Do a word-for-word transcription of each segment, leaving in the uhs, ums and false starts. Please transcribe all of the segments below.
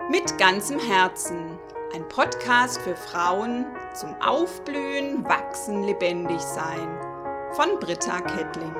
Mit ganzem Herzen. Ein Podcast für Frauen zum Aufblühen, Wachsen, Lebendig sein. Von Britta Kettling.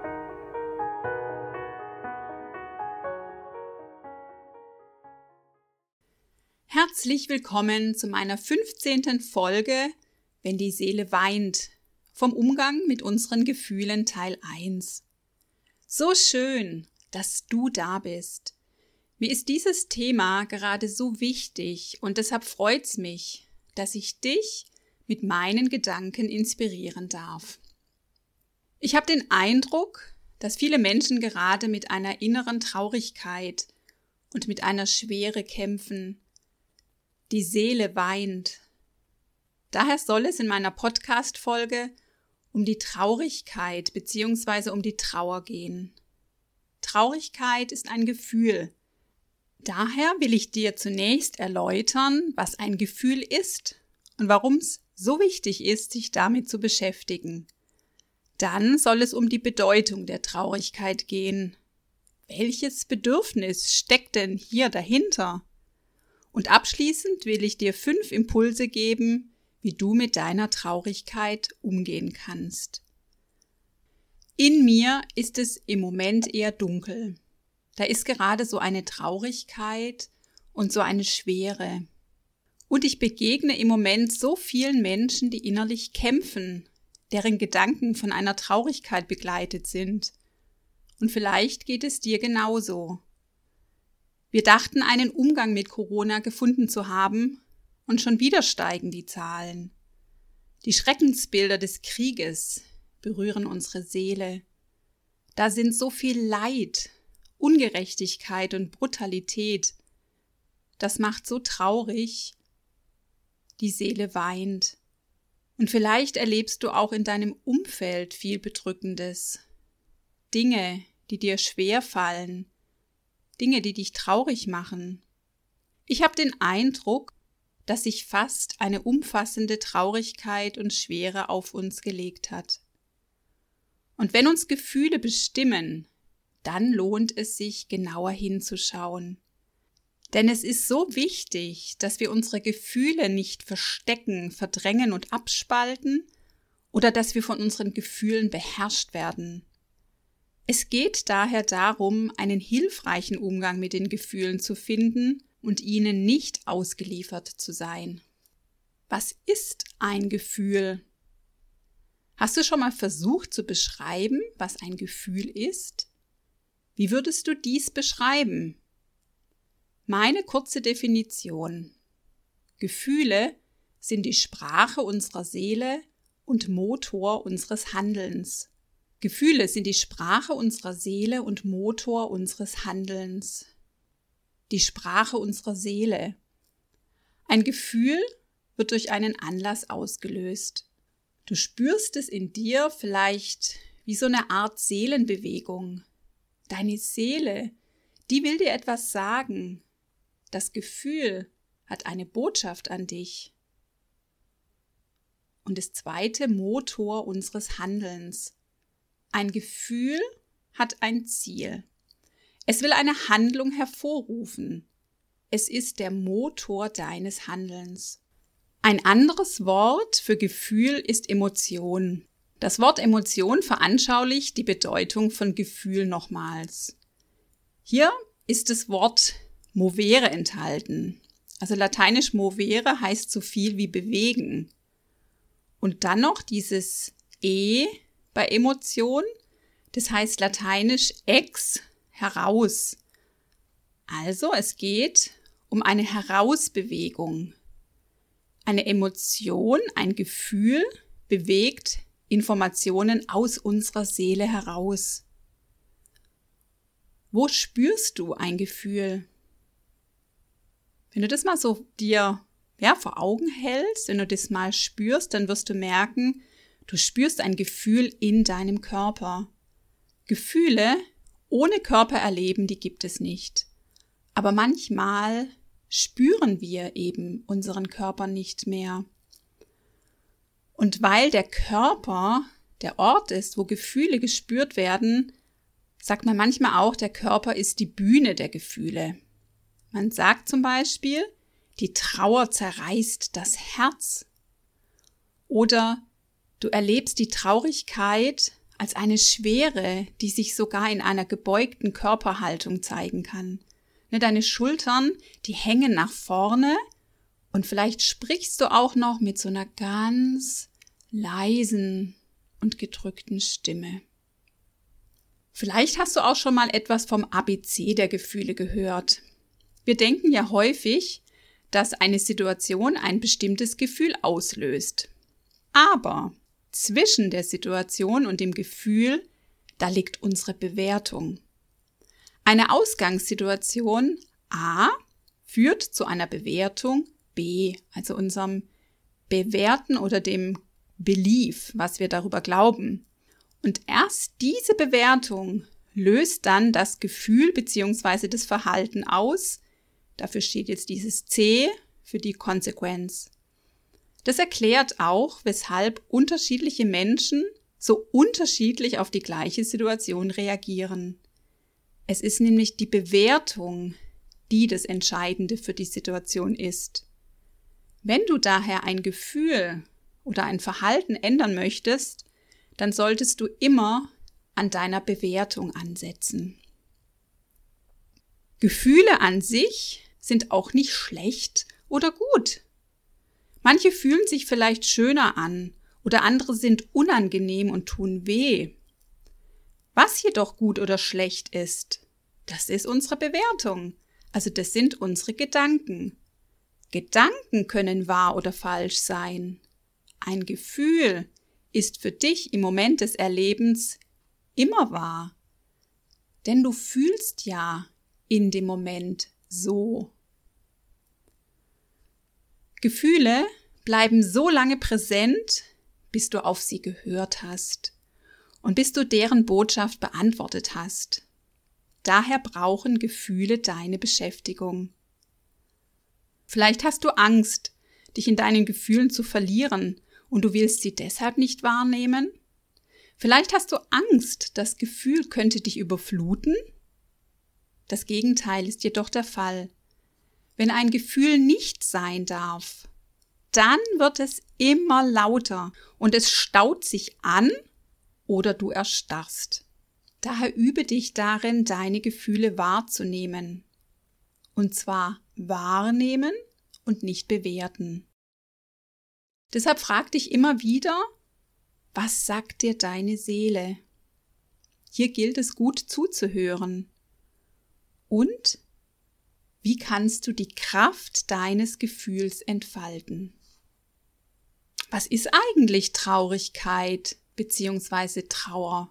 Herzlich willkommen zu meiner fünfzehnten Folge Wenn die Seele weint, vom Umgang mit unseren Gefühlen Teil eins. So schön, dass du da bist. Mir ist dieses Thema gerade so wichtig und deshalb freut's mich, dass ich dich mit meinen Gedanken inspirieren darf. Ich habe den Eindruck, dass viele Menschen gerade mit einer inneren Traurigkeit und mit einer Schwere kämpfen. Die Seele weint. Daher soll es in meiner Podcast-Folge um die Traurigkeit bzw. um die Trauer gehen. Traurigkeit ist ein Gefühl. Daher will ich dir zunächst erläutern, was ein Gefühl ist und warum es so wichtig ist, sich damit zu beschäftigen. Dann soll es um die Bedeutung der Traurigkeit gehen. Welches Bedürfnis steckt denn hier dahinter? Und abschließend will ich dir fünf Impulse geben, wie du mit deiner Traurigkeit umgehen kannst. In mir ist es im Moment eher dunkel. Da ist gerade so eine Traurigkeit und so eine Schwere. Und ich begegne im Moment so vielen Menschen, die innerlich kämpfen, deren Gedanken von einer Traurigkeit begleitet sind. Und vielleicht geht es dir genauso. Wir dachten, einen Umgang mit Corona gefunden zu haben, und schon wieder steigen die Zahlen. Die Schreckensbilder des Krieges berühren unsere Seele. Da sind so viel Leid, Ungerechtigkeit und Brutalität. Das macht so traurig. Die Seele weint. Und vielleicht erlebst du auch in deinem Umfeld viel Bedrückendes. Dinge, die dir schwer fallen. Dinge, die dich traurig machen. Ich habe den Eindruck, dass sich fast eine umfassende Traurigkeit und Schwere auf uns gelegt hat. Und wenn uns Gefühle bestimmen, dann lohnt es sich, genauer hinzuschauen. Denn es ist so wichtig, dass wir unsere Gefühle nicht verstecken, verdrängen und abspalten oder dass wir von unseren Gefühlen beherrscht werden. Es geht daher darum, einen hilfreichen Umgang mit den Gefühlen zu finden und ihnen nicht ausgeliefert zu sein. Was ist ein Gefühl? Hast du schon mal versucht zu beschreiben, was ein Gefühl ist? Wie würdest du dies beschreiben? Meine kurze Definition. Gefühle sind die Sprache unserer Seele und Motor unseres Handelns. Gefühle sind die Sprache unserer Seele und Motor unseres Handelns. Die Sprache unserer Seele. Ein Gefühl wird durch einen Anlass ausgelöst. Du spürst es in dir vielleicht wie so eine Art Seelenbewegung. Deine Seele, die will dir etwas sagen. Das Gefühl hat eine Botschaft an dich. Und das zweite, Motor unseres Handelns. Ein Gefühl hat ein Ziel. Es will eine Handlung hervorrufen. Es ist der Motor deines Handelns. Ein anderes Wort für Gefühl ist Emotion. Das Wort Emotion veranschaulicht die Bedeutung von Gefühl nochmals. Hier ist das Wort movere enthalten. Also lateinisch movere heißt so viel wie bewegen. Und dann noch dieses e bei Emotion, das heißt lateinisch ex, heraus. Also es geht um eine Herausbewegung. Eine Emotion, ein Gefühl bewegt Informationen aus unserer Seele heraus. Wo spürst du ein Gefühl? Wenn du das mal so dir ja, vor Augen hältst, wenn du das mal spürst, dann wirst du merken, du spürst ein Gefühl in deinem Körper. Gefühle ohne Körpererleben, die gibt es nicht. Aber manchmal spüren wir eben unseren Körper nicht mehr. Und weil der Körper der Ort ist, wo Gefühle gespürt werden, sagt man manchmal auch, der Körper ist die Bühne der Gefühle. Man sagt zum Beispiel, die Trauer zerreißt das Herz. Oder du erlebst die Traurigkeit als eine Schwere, die sich sogar in einer gebeugten Körperhaltung zeigen kann. Deine Schultern, die hängen nach vorne und vielleicht sprichst du auch noch mit so einer ganz leisen und gedrückten Stimme. Vielleicht hast du auch schon mal etwas vom A B C der Gefühle gehört. Wir denken ja häufig, dass eine Situation ein bestimmtes Gefühl auslöst. Aber zwischen der Situation und dem Gefühl, da liegt unsere Bewertung. Eine Ausgangssituation A führt zu einer Bewertung B, also unserem Bewerten oder dem Belief, was wir darüber glauben. Und erst diese Bewertung löst dann das Gefühl bzw. das Verhalten aus. Dafür steht jetzt dieses C für die Konsequenz. Das erklärt auch, weshalb unterschiedliche Menschen so unterschiedlich auf die gleiche Situation reagieren. Es ist nämlich die Bewertung, die das Entscheidende für die Situation ist. Wenn du daher ein Gefühl oder ein Verhalten ändern möchtest, dann solltest du immer an deiner Bewertung ansetzen. Gefühle an sich sind auch nicht schlecht oder gut. Manche fühlen sich vielleicht schöner an oder andere sind unangenehm und tun weh. Was jedoch gut oder schlecht ist, das ist unsere Bewertung. Also das sind unsere Gedanken. Gedanken können wahr oder falsch sein. Ein Gefühl ist für dich im Moment des Erlebens immer wahr. Denn du fühlst ja in dem Moment so. Gefühle bleiben so lange präsent, bis du auf sie gehört hast und bis du deren Botschaft beantwortet hast. Daher brauchen Gefühle deine Beschäftigung. Vielleicht hast du Angst, dich in deinen Gefühlen zu verlieren und du willst sie deshalb nicht wahrnehmen. Vielleicht hast du Angst, das Gefühl könnte dich überfluten. Das Gegenteil ist jedoch der Fall. Wenn ein Gefühl nicht sein darf, dann wird es immer lauter und es staut sich an oder du erstarrst. Daher übe dich darin, deine Gefühle wahrzunehmen. Und zwar wahrnehmen und nicht bewerten. Deshalb frag dich immer wieder, was sagt dir deine Seele? Hier gilt es gut zuzuhören. Und wie kannst du die Kraft deines Gefühls entfalten? Was ist eigentlich Traurigkeit bzw. Trauer?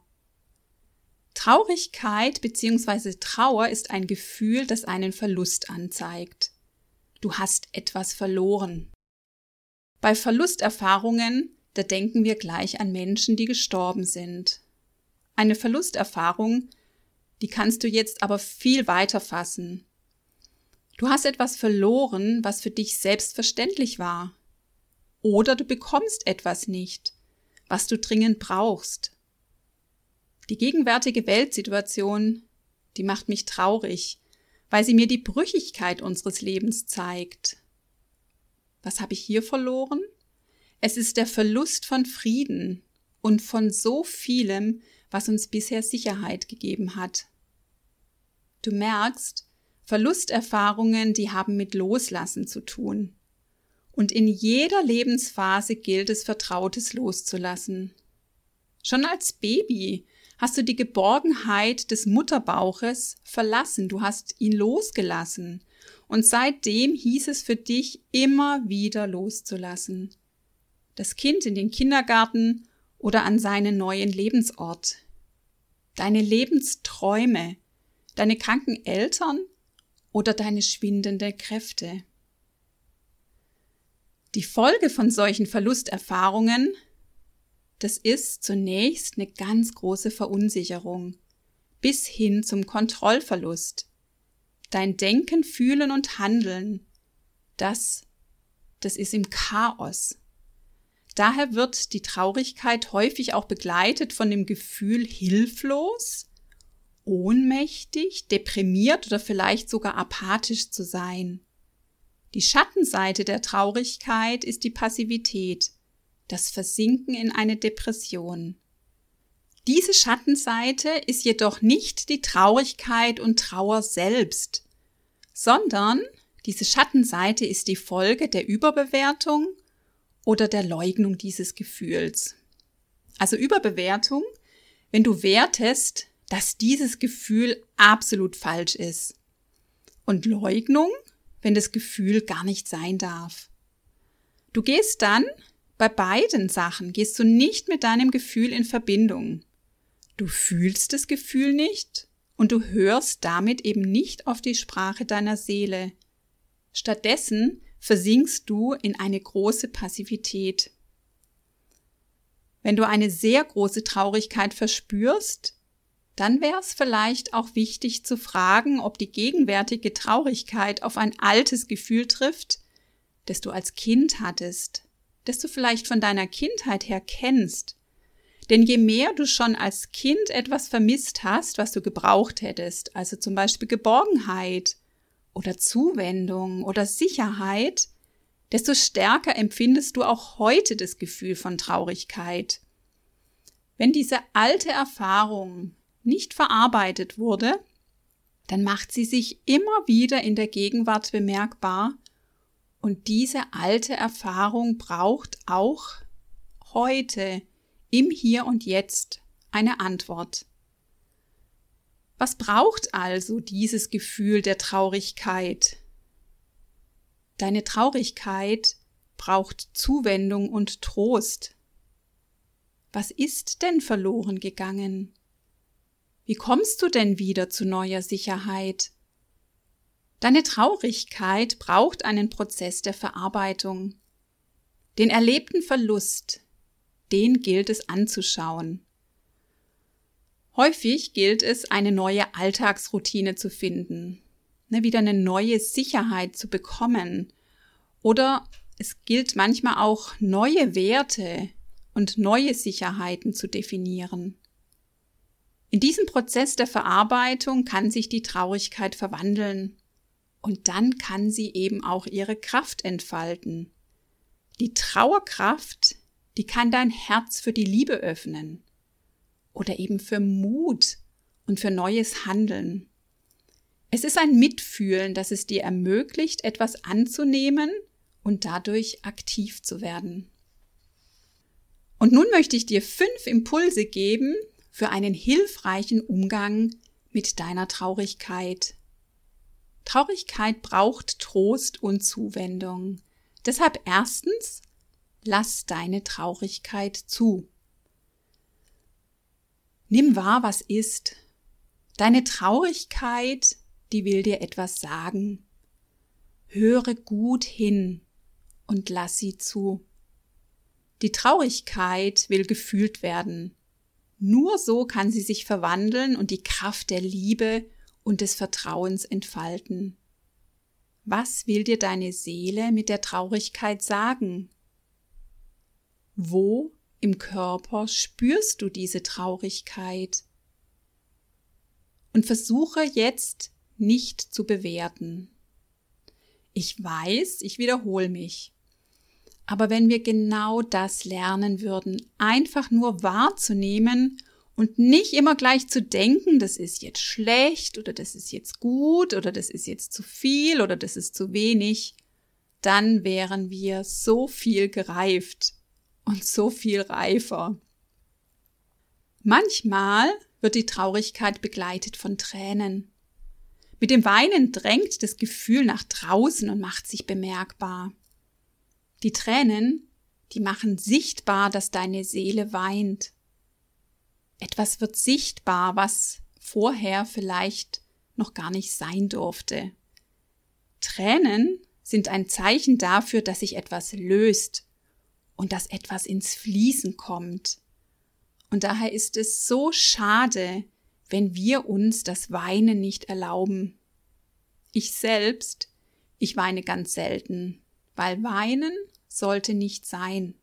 Traurigkeit bzw. Trauer ist ein Gefühl, das einen Verlust anzeigt. Du hast etwas verloren. Bei Verlusterfahrungen, da denken wir gleich an Menschen, die gestorben sind. Eine Verlusterfahrung, die kannst du jetzt aber viel weiter fassen. Du hast etwas verloren, was für dich selbstverständlich war. Oder du bekommst etwas nicht, was du dringend brauchst. Die gegenwärtige Weltsituation, die macht mich traurig, weil sie mir die Brüchigkeit unseres Lebens zeigt. Was habe ich hier verloren? Es ist der Verlust von Frieden und von so vielem, was uns bisher Sicherheit gegeben hat. Du merkst, Verlusterfahrungen, die haben mit Loslassen zu tun. Und in jeder Lebensphase gilt es, Vertrautes loszulassen. Schon als Baby hast du die Geborgenheit des Mutterbauches verlassen, du hast ihn losgelassen. Und seitdem hieß es für dich, immer wieder loszulassen. Das Kind in den Kindergarten oder an seinen neuen Lebensort. Deine Lebensträume, deine kranken Eltern oder deine schwindenden Kräfte. Die Folge von solchen Verlusterfahrungen, das ist zunächst eine ganz große Verunsicherung, bis hin zum Kontrollverlust. Dein Denken, Fühlen und Handeln, das, das ist im Chaos. Daher wird die Traurigkeit häufig auch begleitet von dem Gefühl hilflos ohnmächtig, deprimiert oder vielleicht sogar apathisch zu sein. Die Schattenseite der Traurigkeit ist die Passivität, das Versinken in eine Depression. Diese Schattenseite ist jedoch nicht die Traurigkeit und Trauer selbst, sondern diese Schattenseite ist die Folge der Überbewertung oder der Leugnung dieses Gefühls. Also Überbewertung, wenn du wertest, dass dieses Gefühl absolut falsch ist. Und Leugnung, wenn das Gefühl gar nicht sein darf. Du gehst dann, bei beiden Sachen, gehst du nicht mit deinem Gefühl in Verbindung. Du fühlst das Gefühl nicht und du hörst damit eben nicht auf die Sprache deiner Seele. Stattdessen versinkst du in eine große Passivität. Wenn du eine sehr große Traurigkeit verspürst, dann wäre es vielleicht auch wichtig zu fragen, ob die gegenwärtige Traurigkeit auf ein altes Gefühl trifft, das du als Kind hattest, das du vielleicht von deiner Kindheit her kennst. Denn je mehr du schon als Kind etwas vermisst hast, was du gebraucht hättest, also zum Beispiel Geborgenheit oder Zuwendung oder Sicherheit, desto stärker empfindest du auch heute das Gefühl von Traurigkeit. Wenn diese alte Erfahrung nicht verarbeitet wurde, dann macht sie sich immer wieder in der Gegenwart bemerkbar und diese alte Erfahrung braucht auch heute, im Hier und Jetzt, eine Antwort. Was braucht also dieses Gefühl der Traurigkeit? Deine Traurigkeit braucht Zuwendung und Trost. Was ist denn verloren gegangen? Wie kommst du denn wieder zu neuer Sicherheit? Deine Traurigkeit braucht einen Prozess der Verarbeitung. Den erlebten Verlust, den gilt es anzuschauen. Häufig gilt es, eine neue Alltagsroutine zu finden, ne, wieder eine neue Sicherheit zu bekommen. Oder es gilt manchmal auch, neue Werte und neue Sicherheiten zu definieren. In diesem Prozess der Verarbeitung kann sich die Traurigkeit verwandeln und dann kann sie eben auch ihre Kraft entfalten. Die Trauerkraft, die kann dein Herz für die Liebe öffnen oder eben für Mut und für neues Handeln. Es ist ein Mitfühlen, das es dir ermöglicht, etwas anzunehmen und dadurch aktiv zu werden. Und nun möchte ich dir fünf Impulse geben für einen hilfreichen Umgang mit deiner Traurigkeit. Traurigkeit braucht Trost und Zuwendung. Deshalb erstens, lass deine Traurigkeit zu. Nimm wahr, was ist. Deine Traurigkeit, die will dir etwas sagen. Höre gut hin und lass sie zu. Die Traurigkeit will gefühlt werden. Nur so kann sie sich verwandeln und die Kraft der Liebe und des Vertrauens entfalten. Was will dir deine Seele mit der Traurigkeit sagen? Wo im Körper spürst du diese Traurigkeit? Und versuche jetzt nicht zu bewerten. Ich weiß, ich wiederhole mich. Aber wenn wir genau das lernen würden, einfach nur wahrzunehmen und nicht immer gleich zu denken, das ist jetzt schlecht oder das ist jetzt gut oder das ist jetzt zu viel oder das ist zu wenig, dann wären wir so viel gereift und so viel reifer. Manchmal wird die Traurigkeit begleitet von Tränen. Mit dem Weinen drängt das Gefühl nach draußen und macht sich bemerkbar. Die Tränen, die machen sichtbar, dass deine Seele weint. Etwas wird sichtbar, was vorher vielleicht noch gar nicht sein durfte. Tränen sind ein Zeichen dafür, dass sich etwas löst und dass etwas ins Fließen kommt. Und daher ist es so schade, wenn wir uns das Weinen nicht erlauben. Ich selbst, ich weine ganz selten, weil Weinen sollte nicht sein.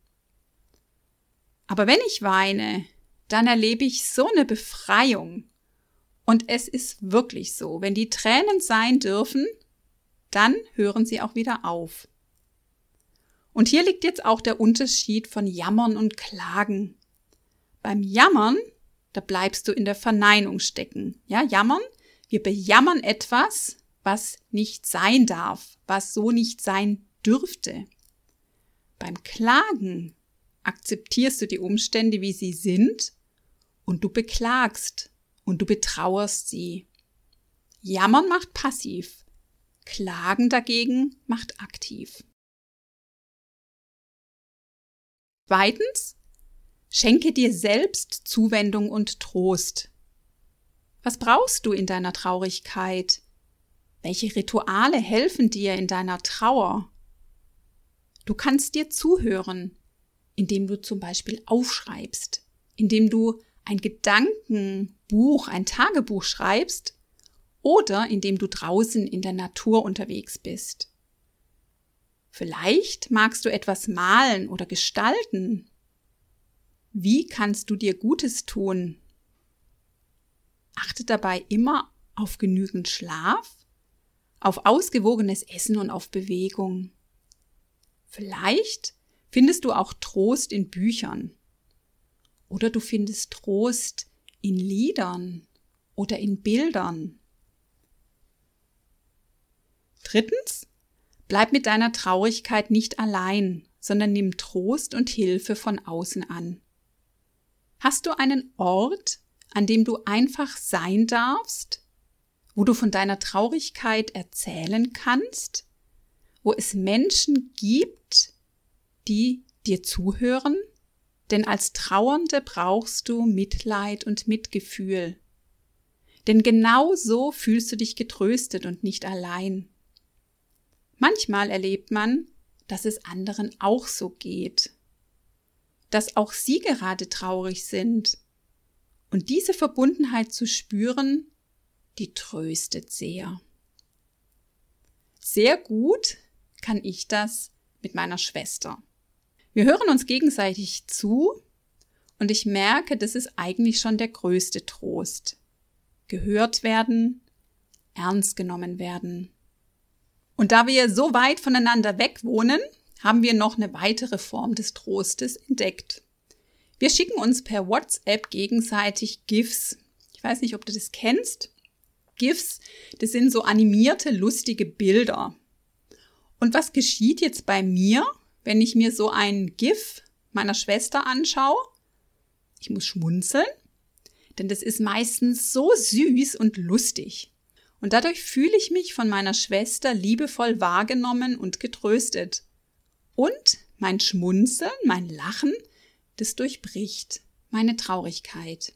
Aber wenn ich weine, dann erlebe ich so eine Befreiung Und es ist wirklich so, wenn die Tränen sein dürfen, dann hören sie auch wieder auf. Und hier liegt jetzt auch der Unterschied von Jammern und Klagen. Beim Jammern, da bleibst du in der Verneinung stecken. Ja, jammern, wir bejammern etwas, was nicht sein darf, was so nicht sein dürfte. Beim Klagen akzeptierst du die Umstände, wie sie sind, und du beklagst und du betrauerst sie. Jammern macht passiv, Klagen dagegen macht aktiv. Zweitens, schenke dir selbst Zuwendung und Trost. Was brauchst du in deiner Traurigkeit? Welche Rituale helfen dir in deiner Trauer? Du kannst dir zuhören, indem du zum Beispiel aufschreibst, indem du ein Gedankenbuch, ein Tagebuch schreibst oder indem du draußen in der Natur unterwegs bist. Vielleicht magst du etwas malen oder gestalten. Wie kannst du dir Gutes tun? Achte dabei immer auf genügend Schlaf, auf ausgewogenes Essen und auf Bewegung. Vielleicht findest du auch Trost in Büchern. Oder du findest Trost in Liedern oder in Bildern. Drittens, bleib mit deiner Traurigkeit nicht allein, sondern nimm Trost und Hilfe von außen an. Hast du einen Ort, an dem du einfach sein darfst, wo du von deiner Traurigkeit erzählen kannst, wo es Menschen gibt, die dir zuhören? Denn als Trauernde brauchst du Mitleid und Mitgefühl. Denn genau so fühlst du dich getröstet und nicht allein. Manchmal erlebt man, dass es anderen auch so geht, dass auch sie gerade traurig sind. Und diese Verbundenheit zu spüren, die tröstet sehr. Sehr gut kann ich das mit meiner Schwester. Wir hören uns gegenseitig zu und ich merke, das ist eigentlich schon der größte Trost. Gehört werden, ernst genommen werden. Und da wir so weit voneinander weg wohnen, haben wir noch eine weitere Form des Trostes entdeckt. Wir schicken uns per WhatsApp gegenseitig GIFs. Ich weiß nicht, ob du das kennst. GIFs, das sind so animierte, lustige Bilder. Und was geschieht jetzt bei mir, wenn ich mir so ein GIF meiner Schwester anschaue? Ich muss schmunzeln, denn das ist meistens so süß und lustig. Und dadurch fühle ich mich von meiner Schwester liebevoll wahrgenommen und getröstet. Und mein Schmunzeln, mein Lachen, das durchbricht meine Traurigkeit.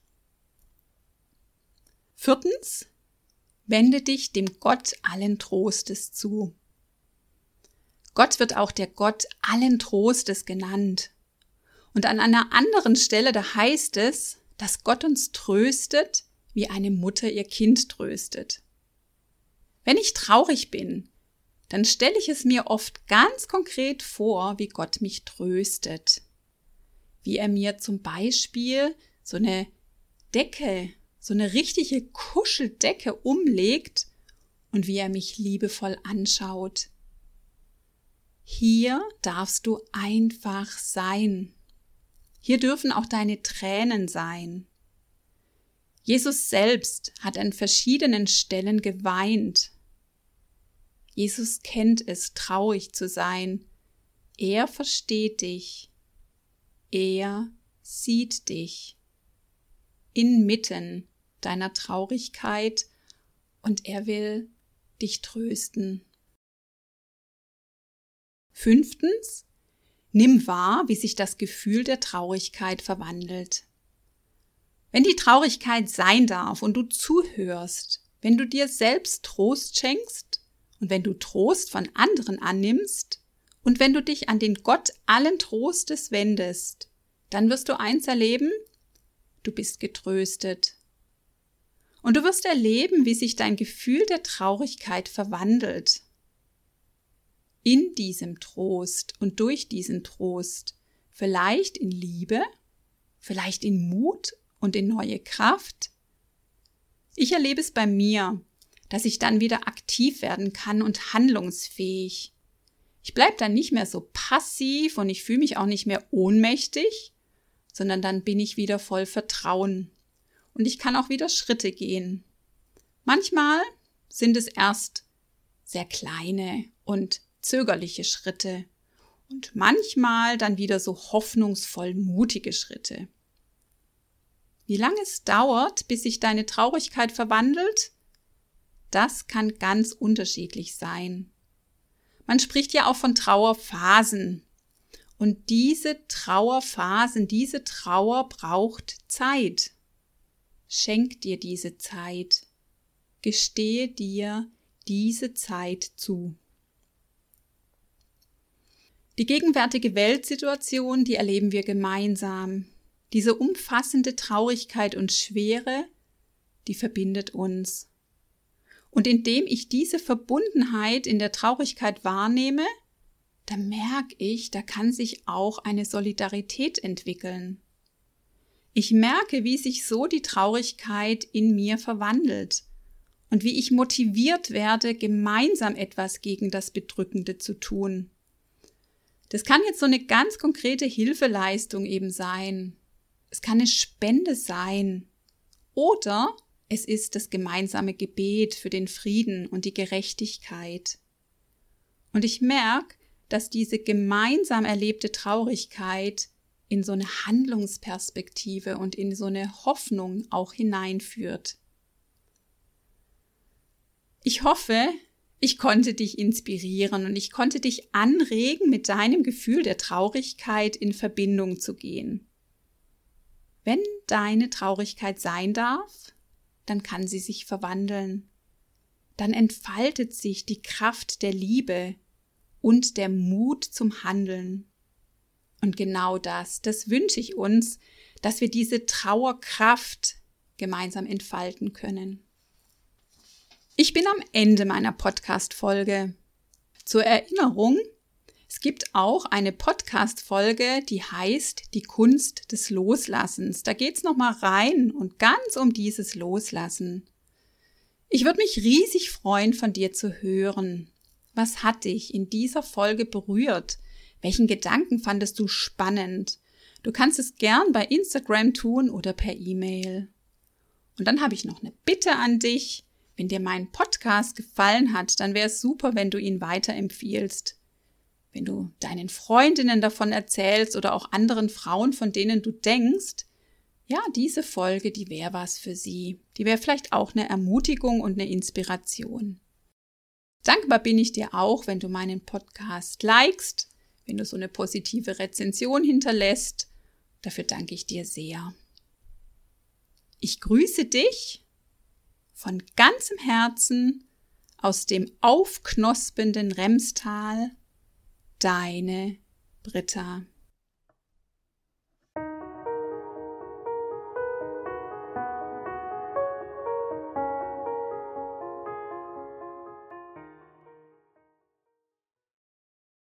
Viertens, wende dich dem Gott allen Trostes zu. Gott wird auch der Gott allen Trostes genannt. Und an einer anderen Stelle, da heißt es, dass Gott uns tröstet, wie eine Mutter ihr Kind tröstet. Wenn ich traurig bin, dann stelle ich es mir oft ganz konkret vor, wie Gott mich tröstet. Wie er mir zum Beispiel so eine Decke, so eine richtige Kuscheldecke umlegt und wie er mich liebevoll anschaut. Hier darfst du einfach sein. Hier dürfen auch deine Tränen sein. Jesus selbst hat an verschiedenen Stellen geweint. Jesus kennt es, traurig zu sein. Er versteht dich. Er sieht dich inmitten deiner Traurigkeit und er will dich trösten. Fünftens, nimm wahr, wie sich das Gefühl der Traurigkeit verwandelt. Wenn die Traurigkeit sein darf und du zuhörst, wenn du dir selbst Trost schenkst und wenn du Trost von anderen annimmst und wenn du dich an den Gott allen Trostes wendest, dann wirst du eins erleben, du bist getröstet. Und du wirst erleben, wie sich dein Gefühl der Traurigkeit verwandelt. In diesem Trost und durch diesen Trost, vielleicht in Liebe, vielleicht in Mut und in neue Kraft, Ich erlebe es bei mir, dass ich dann wieder aktiv werden kann und handlungsfähig. Ich bleibe dann nicht mehr so passiv und ich fühle mich auch nicht mehr ohnmächtig, sondern dann bin ich wieder voll Vertrauen und ich kann auch wieder Schritte gehen. Manchmal sind es erst sehr kleine und zögerliche Schritte und manchmal dann wieder so hoffnungsvoll mutige Schritte. Wie lange es dauert, bis sich deine Traurigkeit verwandelt, das kann ganz unterschiedlich sein. Man spricht ja auch von Trauerphasen. Und diese Trauerphasen, diese Trauer braucht Zeit. Schenk dir diese Zeit. Gestehe dir diese Zeit zu. Die gegenwärtige Weltsituation, die erleben wir gemeinsam. Diese umfassende Traurigkeit und Schwere, die verbindet uns. Und indem ich diese Verbundenheit in der Traurigkeit wahrnehme, da merke ich, da kann sich auch eine Solidarität entwickeln. Ich merke, wie sich so die Traurigkeit in mir verwandelt und wie ich motiviert werde, gemeinsam etwas gegen das Bedrückende zu tun. Das kann jetzt so eine ganz konkrete Hilfeleistung eben sein. Es kann eine Spende sein oder es ist das gemeinsame Gebet für den Frieden und die Gerechtigkeit. Und ich merke, dass diese gemeinsam erlebte Traurigkeit in so eine Handlungsperspektive und in so eine Hoffnung auch hineinführt. Ich hoffe, ich konnte dich inspirieren und ich konnte dich anregen, mit deinem Gefühl der Traurigkeit in Verbindung zu gehen. Wenn deine Traurigkeit sein darf, dann kann sie sich verwandeln. Dann entfaltet sich die Kraft der Liebe und der Mut zum Handeln. Und genau das, das wünsche ich uns, dass wir diese Trauerkraft gemeinsam entfalten können. Ich bin am Ende meiner Podcast-Folge. Zur Erinnerung, es gibt auch eine Podcast-Folge, die heißt Die Kunst des Loslassens. Da geht's nochmal rein und ganz um dieses Loslassen. Ich würde mich riesig freuen, von dir zu hören. Was hat dich in dieser Folge berührt? Welchen Gedanken fandest du spannend? Du kannst es gern bei Instagram tun oder per E-Mail. Und dann habe ich noch eine Bitte an dich. Wenn dir mein Podcast gefallen hat, dann wäre es super, wenn du ihn weiterempfiehlst. Wenn du deinen Freundinnen davon erzählst oder auch anderen Frauen, von denen du denkst, ja, diese Folge, die wäre was für sie. Die wäre vielleicht auch eine Ermutigung und eine Inspiration. Dankbar bin ich dir auch, wenn du meinen Podcast likest, wenn du so eine positive Rezension hinterlässt. Dafür danke ich dir sehr. Ich grüße dich von ganzem Herzen aus dem aufknospenden Remstal. Deine Britta.